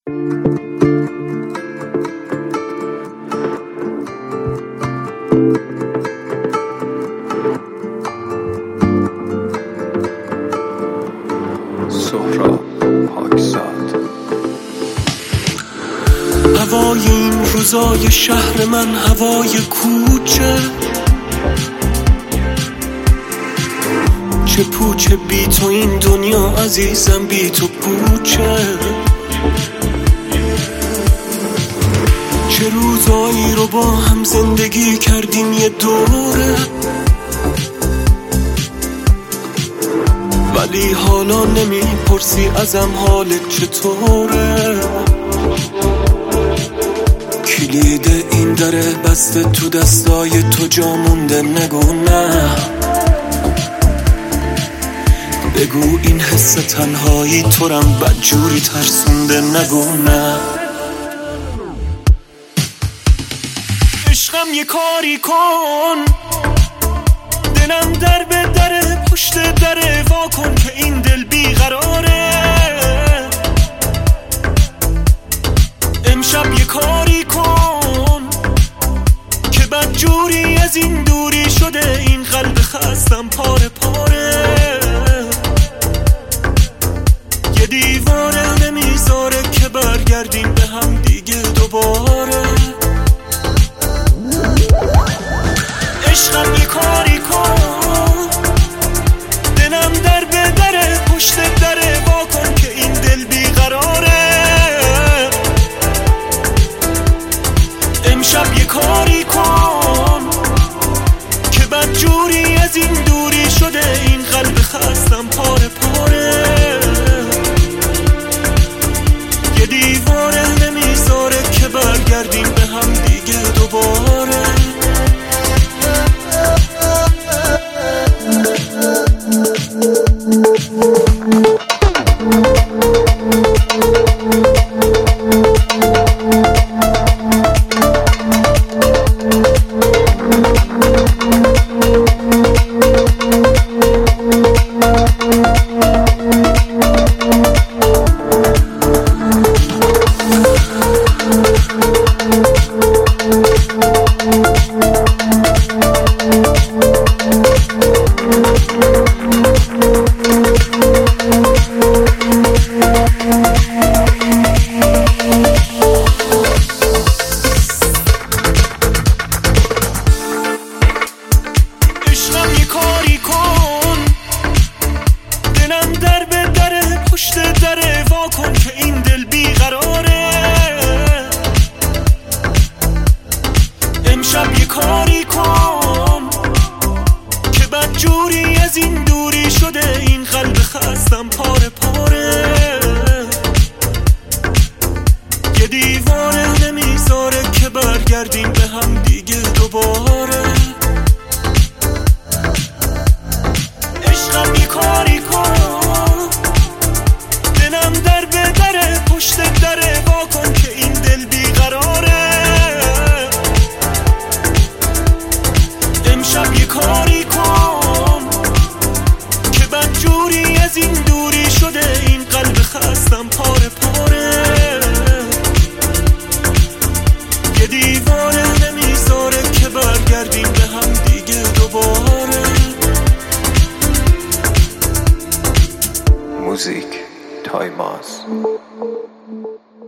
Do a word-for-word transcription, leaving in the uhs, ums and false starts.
سهراب پاکزاد. هوای این روزای شهر من هوای کوچه، چه پوچه بی تو این دنیا عزیزم، بی تو پوچه. چه روزایی رو با هم زندگی کردیم یه دوره، ولی حالا نمیپرسی ازم حالت چطوره. کلید این دره بسته تو دستای تو، جا مونده نگو نه. بگو این حس تنهایی تو رم بدجوری ترسونده، نگو نه. عشقم یه کاری کن، دلم در به دره پشت دره وا کن که این دل بیقراره. امشب یه کاری کن که بدجوری از این دوری شده، این قلب خستم پاره پاره. یه دیواره نمیذاره که برگردیم به هم دیگه دوباره. عشقم یه کاری کن، دلم در به دره پشت دره وا کن که این دل بیقراره. امشب یه کاری کن که بدجوری از این دوری شده، این قلب خستم پاره پاره. یه دیواره نمیذاره که برگردیم به هم دیگه دوباره. امشب یه کاری کن که بدجوری از این دوری شده، این قلب خستم پاره پاره. یه دیواره نمیذاره که برگردیم به هم دیگه دوباره. عشقم یه کاری کن، دلم در به دره پشت دره وا کن که این دل بیقراره. امشب یه کاری کن که بدجوری از این دوری شده، این قلب خستم پاره پاره. یه دیواره نمیذاره که برگردیم به هم دیگه دوباره. موزیک تایماز.